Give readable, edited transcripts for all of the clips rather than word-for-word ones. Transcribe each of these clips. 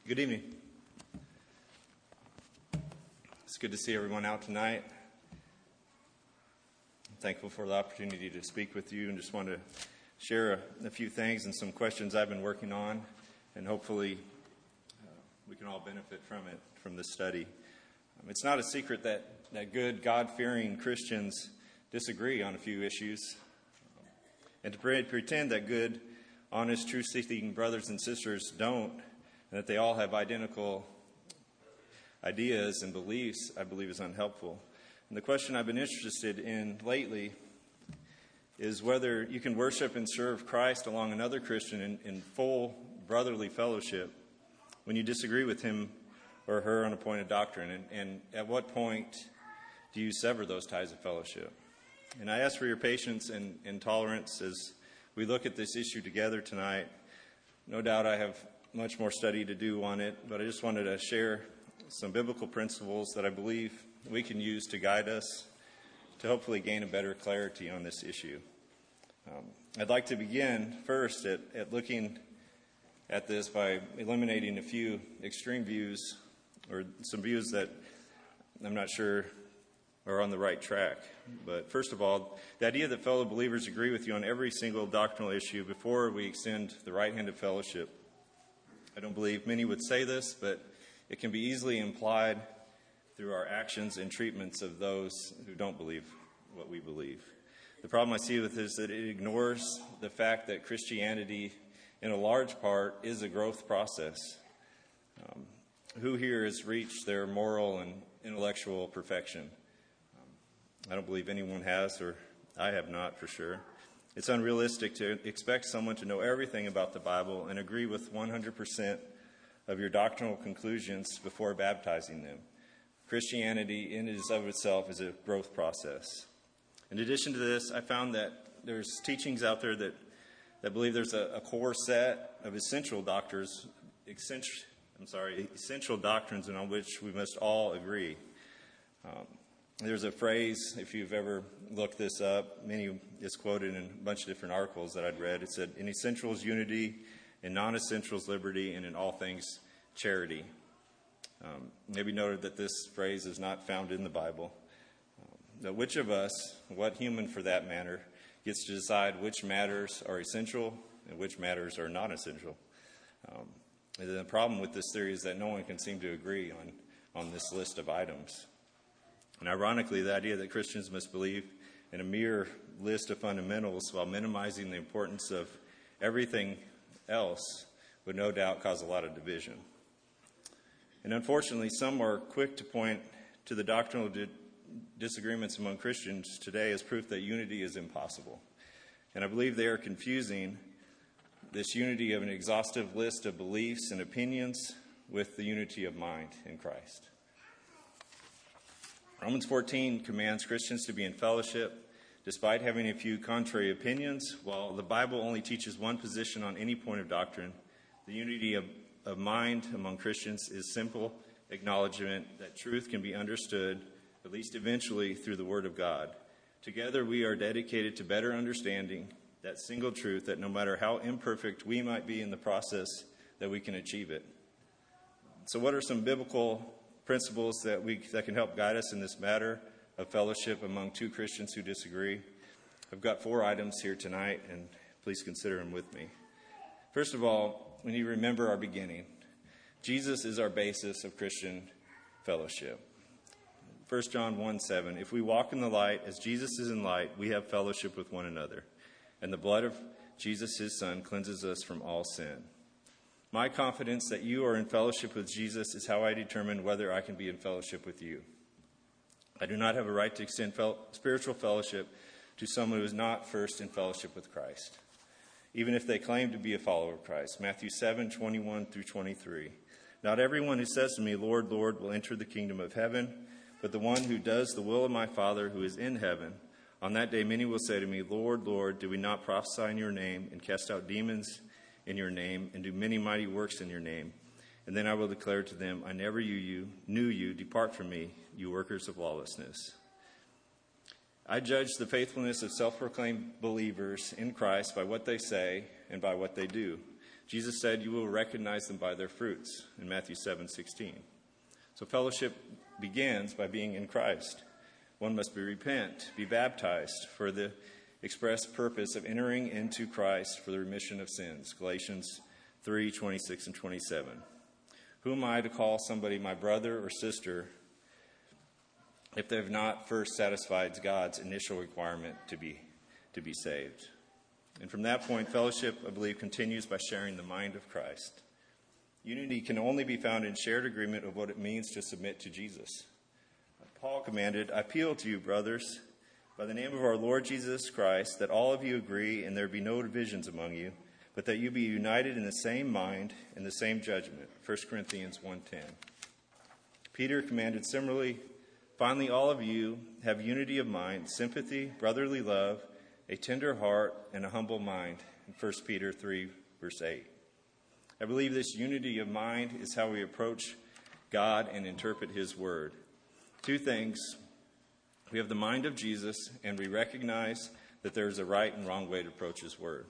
Good evening. It's good to see everyone out tonight. I'm thankful for the opportunity to speak with you and just want to share a few things and some questions I've been working on, and hopefully we can all benefit from this study. It's not a secret that good, God-fearing Christians disagree on a few issues. And to pretend that good, honest, truth-seeking brothers and sisters don't, and that they all have identical ideas and beliefs, I believe is unhelpful. And the question I've been interested in lately is whether you can worship and serve Christ along another Christian in full brotherly fellowship when you disagree with him or her on a point of doctrine. And at what point do you sever those ties of fellowship? And I ask for your patience and tolerance as we look at this issue together tonight. No doubt I have much more study to do on it, but I just wanted to share some biblical principles that I believe we can use to guide us to hopefully gain a better clarity on this issue. I'd like to begin first at looking at this by eliminating a few extreme views or some views that I'm not sure are on the right track. But first of all, the idea that fellow believers agree with you on every single doctrinal issue before we extend the right hand of fellowship. I don't believe many would say this, but it can be easily implied through our actions and treatments of those who don't believe what we believe. The problem I see with this is that it ignores the fact that Christianity, in a large part, is a growth process. Who here has reached their moral and intellectual perfection? I don't believe anyone has, or I have not for sure. It's unrealistic to expect someone to know everything about the Bible and agree with 100% of your doctrinal conclusions before baptizing them. Christianity in and of itself is a growth process. In addition to this, I found that there's teachings out there that believe there's a core set of essential doctrines on which we must all agree. There's a phrase, if you've ever looked this up, it's quoted in a bunch of different articles that I'd read. It said, in essentials, unity; in non-essentials, liberty; and in all things, charity. Maybe noted that this phrase is not found in the Bible. That which of us, what human for that matter, gets to decide which matters are essential and which matters are non-essential? And the problem with this theory is that no one can seem to agree on this list of items. And ironically, the idea that Christians must believe in a mere list of fundamentals while minimizing the importance of everything else would no doubt cause a lot of division. And unfortunately, some are quick to point to the doctrinal disagreements among Christians today as proof that unity is impossible. And I believe they are confusing this unity of an exhaustive list of beliefs and opinions with the unity of mind in Christ. Romans 14 commands Christians to be in fellowship despite having a few contrary opinions. While the Bible only teaches one position on any point of doctrine, the unity of mind among Christians is simple acknowledgement that truth can be understood, at least eventually, through the Word of God. Together we are dedicated to better understanding that single truth, that no matter how imperfect we might be in the process, that we can achieve it. So what are some biblical principles that can help guide us in this matter of fellowship among two Christians who disagree? I've got 4 items here tonight, and please consider them with me. First of all, we need to remember our beginning. Jesus is our basis of Christian fellowship. 1 John 1:7, if we walk in the light as Jesus is in light, we have fellowship with one another, and the blood of Jesus, his Son, cleanses us from all sin. My confidence that you are in fellowship with Jesus is how I determine whether I can be in fellowship with you. I do not have a right to extend spiritual fellowship to someone who is not first in fellowship with Christ, even if they claim to be a follower of Christ. Matthew 7:21 through 23. Not everyone who says to me, Lord, Lord, will enter the kingdom of heaven, but the one who does the will of my Father who is in heaven. On that day many will say to me, Lord, Lord, did we not prophesy in your name and cast out demons in your name and do many mighty works in your name? And then I will declare to them, I never knew you. Depart from me, you workers of lawlessness. I judge the faithfulness of self-proclaimed believers in Christ by what they say and by what they do. Jesus said, "You will recognize them by their fruits," in Matthew 7:16. So fellowship begins by being in Christ. One must repent, be baptized for the express purpose of entering into Christ for the remission of sins, Galatians 3:26 and 27. Who am I to call somebody my brother or sister if they have not first satisfied God's initial requirement to be saved? And from that point, fellowship, I believe, continues by sharing the mind of Christ. Unity can only be found in shared agreement of what it means to submit to Jesus. Paul commanded, "I appeal to you, brothers, by the name of our Lord Jesus Christ, that all of you agree and there be no divisions among you, but that you be united in the same mind and the same judgment." 1 Corinthians 1:10. Peter commanded similarly, "Finally, all of you have unity of mind, sympathy, brotherly love, a tender heart, and a humble mind," in 1 Peter 3, verse 8. I believe this unity of mind is how we approach God and interpret his word. Two things. We have the mind of Jesus, and we recognize that there is a right and wrong way to approach his word.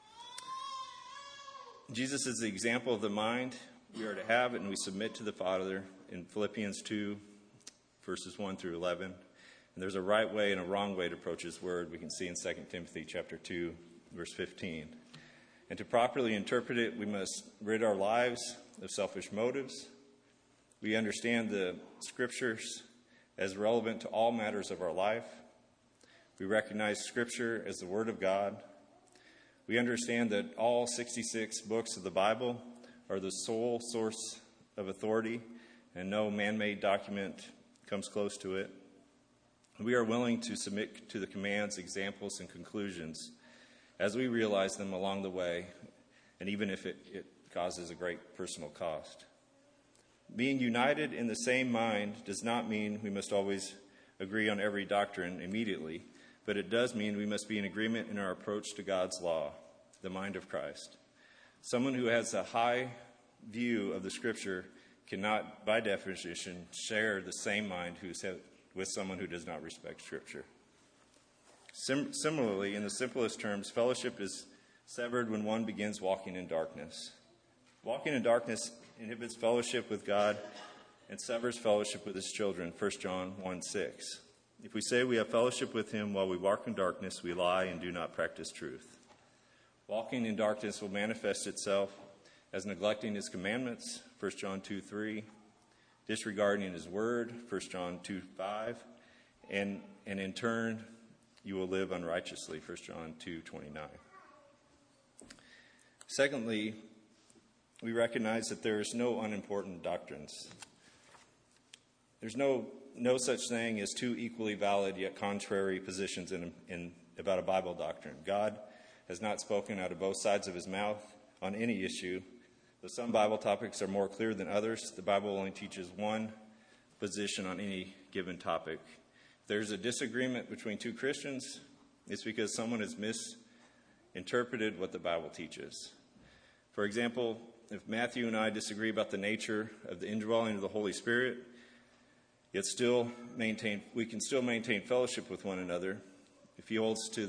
Jesus is the example of the mind we are to have, and we submit to the Father in Philippians 2, verses 1 through 11. And there's a right way and a wrong way to approach his word. We can see in 2 Timothy chapter 2, verse 15. And to properly interpret it, we must rid our lives of selfish motives. We understand the scriptures as relevant to all matters of our life. We recognize Scripture as the Word of God. We understand that all 66 books of the Bible are the sole source of authority, and no man-made document comes close to it. We are willing to submit to the commands, examples, and conclusions as we realize them along the way, and even if it causes a great personal cost. Being united in the same mind does not mean we must always agree on every doctrine immediately, but it does mean we must be in agreement in our approach to God's law, the mind of Christ. Someone who has a high view of the Scripture cannot, by definition, share the same mind with someone who does not respect Scripture. Similarly, in the simplest terms, fellowship is severed when one begins walking in darkness. Walking in darkness inhibits fellowship with God and severs fellowship with his children, 1 John 1:6. If we say we have fellowship with him while we walk in darkness, we lie and do not practice truth. Walking in darkness will manifest itself as neglecting his commandments, 1 John 2:3, disregarding his word, 1 John 2:5, and in turn, you will live unrighteously, 1 John 2:29. Secondly, we recognize that there is no unimportant doctrines. There's no such thing as two equally valid yet contrary positions about a Bible doctrine. God has not spoken out of both sides of his mouth on any issue. Though some Bible topics are more clear than others, the Bible only teaches one position on any given topic. If there's a disagreement between two Christians, it's because someone has misinterpreted what the Bible teaches. For example, if Matthew and I disagree about the nature of the indwelling of the Holy Spirit, yet we can still maintain fellowship with one another. If he holds to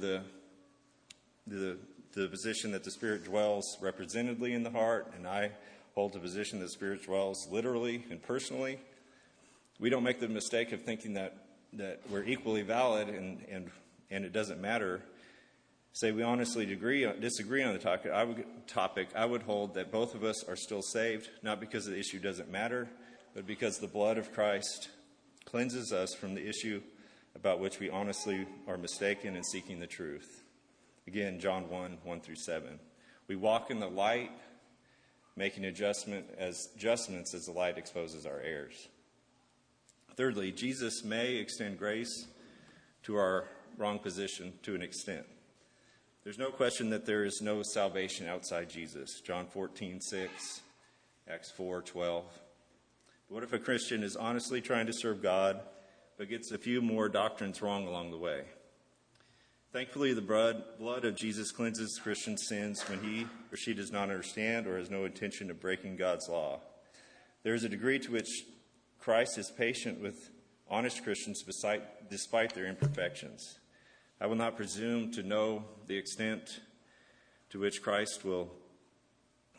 the position that the Spirit dwells representatively in the heart, and I hold to the position that the Spirit dwells literally and personally, we don't make the mistake of thinking that we're equally valid and it doesn't matter. Say we honestly disagree on the topic, I would hold that both of us are still saved, not because the issue doesn't matter, but because the blood of Christ cleanses us from the issue about which we honestly are mistaken in seeking the truth. Again, John 1:1-7. We walk in the light, making adjustments as the light exposes our errors. Thirdly, Jesus may extend grace to our wrong position to an extent. There's no question that there is no salvation outside Jesus. John 14:6, Acts 4:12. What if a Christian is honestly trying to serve God, but gets a few more doctrines wrong along the way? Thankfully, the blood of Jesus cleanses Christian sins when he or she does not understand or has no intention of breaking God's law. There is a degree to which Christ is patient with honest Christians despite their imperfections. I will not presume to know the extent to which Christ will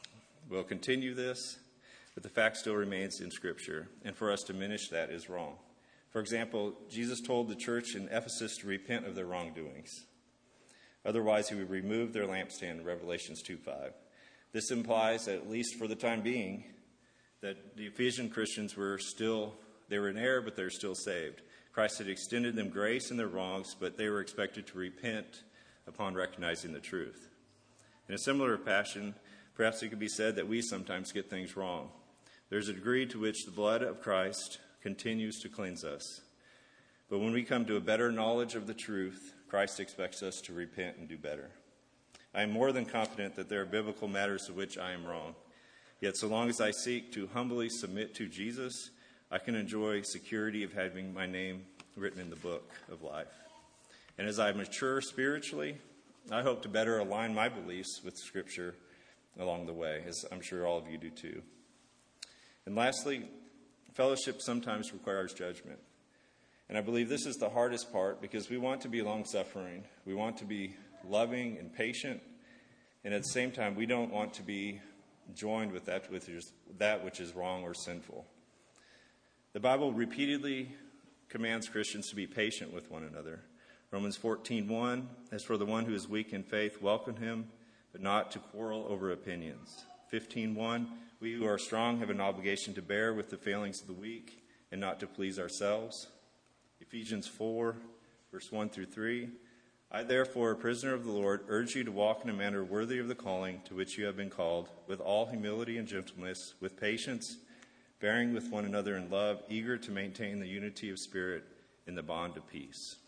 We'll continue this, but the fact still remains in Scripture, and for us to diminish that is wrong. For example, Jesus told the church in Ephesus to repent of their wrongdoings. Otherwise, he would remove their lampstand in Revelations 2:5. This implies that, at least for the time being, that the Ephesian Christians they were in error, but they're still saved. Christ had extended them grace in their wrongs, but they were expected to repent upon recognizing the truth. In a similar fashion, perhaps it could be said that we sometimes get things wrong. There's a degree to which the blood of Christ continues to cleanse us. But when we come to a better knowledge of the truth, Christ expects us to repent and do better. I am more than confident that there are biblical matters of which I am wrong. Yet so long as I seek to humbly submit to Jesus, I can enjoy security of having my name written in the book of life. And as I mature spiritually, I hope to better align my beliefs with Scripture along the way, as I'm sure all of you do too. And lastly, fellowship sometimes requires judgment. And I believe this is the hardest part because we want to be long-suffering. We want to be loving and patient. And at the same time, we don't want to be joined with that which is wrong or sinful. The Bible repeatedly commands Christians to be patient with one another. Romans 14:1, as for the one who is weak in faith, welcome him, but not to quarrel over opinions. 15:1, we who are strong have an obligation to bear with the failings of the weak and not to please ourselves. Ephesians 4, verse 1 through 3, I therefore, a prisoner of the Lord, urge you to walk in a manner worthy of the calling to which you have been called, with all humility and gentleness, with patience, bearing with one another in love, eager to maintain the unity of spirit in the bond of peace.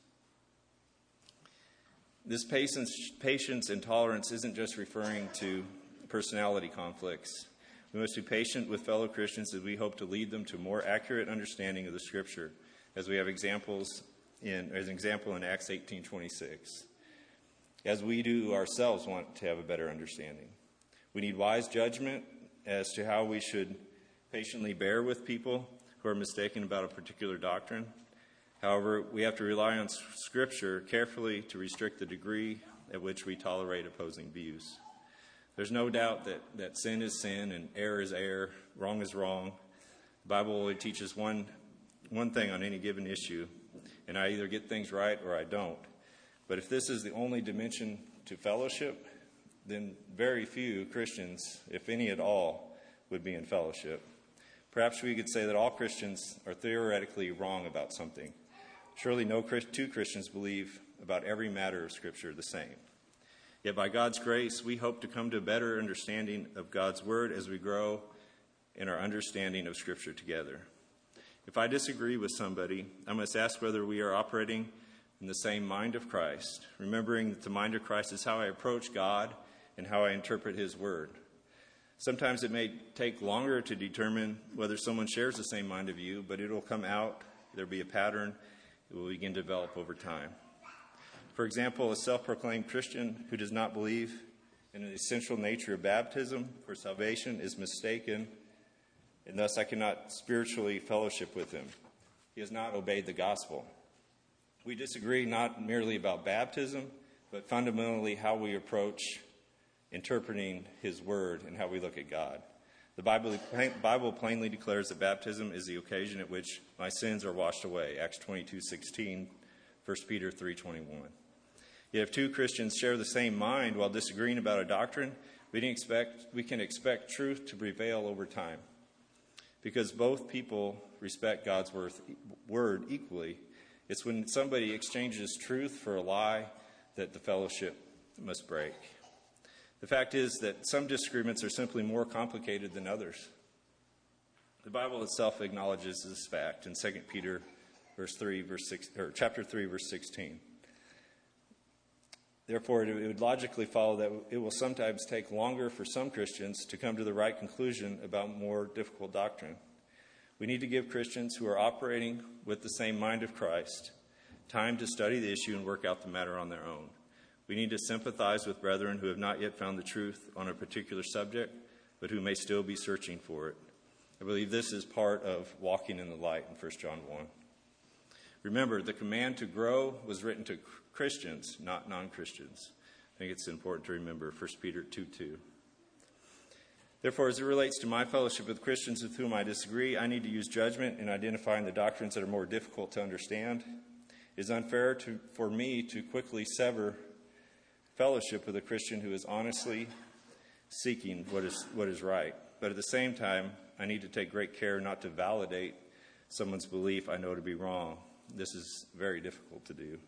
This patience and tolerance isn't just referring to personality conflicts. We must be patient with fellow Christians as we hope to lead them to more accurate understanding of the Scripture, as we have as an example in Acts 18:26. As we do ourselves want to have a better understanding. We need wise judgment as to how we should patiently bear with people who are mistaken about a particular doctrine. However, we have to rely on Scripture carefully to restrict the degree at which we tolerate opposing views. There's no doubt that sin is sin and error is error, wrong is wrong. The Bible only teaches one thing on any given issue, and I either get things right or I don't. But if this is the only dimension to fellowship, then very few Christians, if any at all, would be in fellowship. Perhaps we could say that all Christians are theoretically wrong about something. Surely no two Christians believe about every matter of Scripture the same. Yet by God's grace, we hope to come to a better understanding of God's Word as we grow in our understanding of Scripture together. If I disagree with somebody, I must ask whether we are operating in the same mind of Christ, remembering that the mind of Christ is how I approach God and how I interpret His Word. Sometimes it may take longer to determine whether someone shares the same mind of you, but it will come out, there'll be a pattern, it will begin to develop over time. For example, a self-proclaimed Christian who does not believe in the essential nature of baptism for salvation is mistaken, and thus I cannot spiritually fellowship with him. He has not obeyed the gospel. We disagree not merely about baptism, but fundamentally how we approach interpreting His Word and how we look at God. The Bible plainly declares that baptism is the occasion at which my sins are washed away, Acts 22:16, 1 Peter 3:21. Yet if two Christians share the same mind while disagreeing about a doctrine, we can expect truth to prevail over time. Because both people respect God's Word equally, it's when somebody exchanges truth for a lie that the fellowship must break. The fact is that some disagreements are simply more complicated than others. The Bible itself acknowledges this fact in 2 Peter chapter 3, verse 16. Therefore, it would logically follow that it will sometimes take longer for some Christians to come to the right conclusion about more difficult doctrine. We need to give Christians who are operating with the same mind of Christ time to study the issue and work out the matter on their own. We need to sympathize with brethren who have not yet found the truth on a particular subject, but who may still be searching for it. I believe this is part of walking in the light in 1 John 1. Remember, the command to grow was written to Christians, not non-Christians. I think it's important to remember 1 Peter 2:2. Therefore, as it relates to my fellowship with Christians with whom I disagree, I need to use judgment in identifying the doctrines that are more difficult to understand. It is unfair for me to quickly sever fellowship with a Christian who is honestly seeking what is right. But at the same time, I need to take great care not to validate someone's belief I know to be wrong. This is very difficult to do.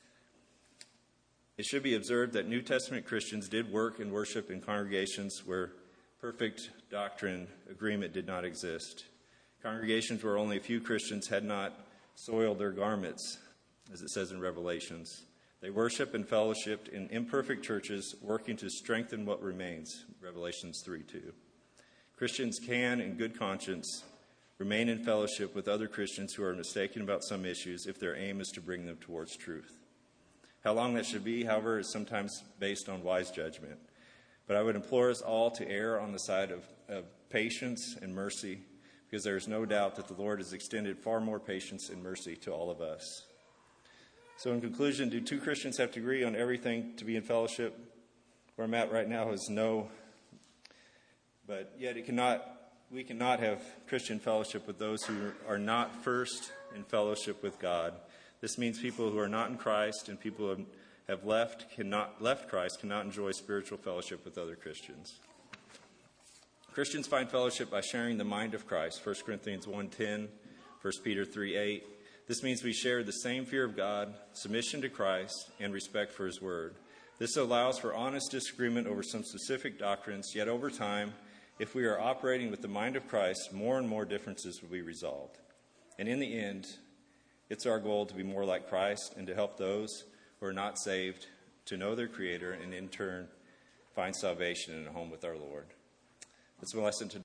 It should be observed that New Testament Christians did work and worship in congregations where perfect doctrine agreement did not exist. Congregations where only a few Christians had not soiled their garments, as it says in Revelations. They worship and fellowshipped in imperfect churches, working to strengthen what remains, Revelations 3:2. Christians can, in good conscience, remain in fellowship with other Christians who are mistaken about some issues if their aim is to bring them towards truth. How long that should be, however, is sometimes based on wise judgment. But I would implore us all to err on the side of patience and mercy, because there is no doubt that the Lord has extended far more patience and mercy to all of us. So in conclusion, do two Christians have to agree on everything to be in fellowship? Where I'm at right now is no. But yet we cannot have Christian fellowship with those who are not first in fellowship with God. This means people who are not in Christ and people who have left Christ cannot enjoy spiritual fellowship with other Christians. Christians find fellowship by sharing the mind of Christ, 1 Corinthians 1:10, 1 Peter 3:8. This means we share the same fear of God, submission to Christ, and respect for his word. This allows for honest disagreement over some specific doctrines, yet over time, if we are operating with the mind of Christ, more and more differences will be resolved. And in the end, it's our goal to be more like Christ and to help those who are not saved to know their Creator and in turn find salvation in a home with our Lord. That's my lesson today.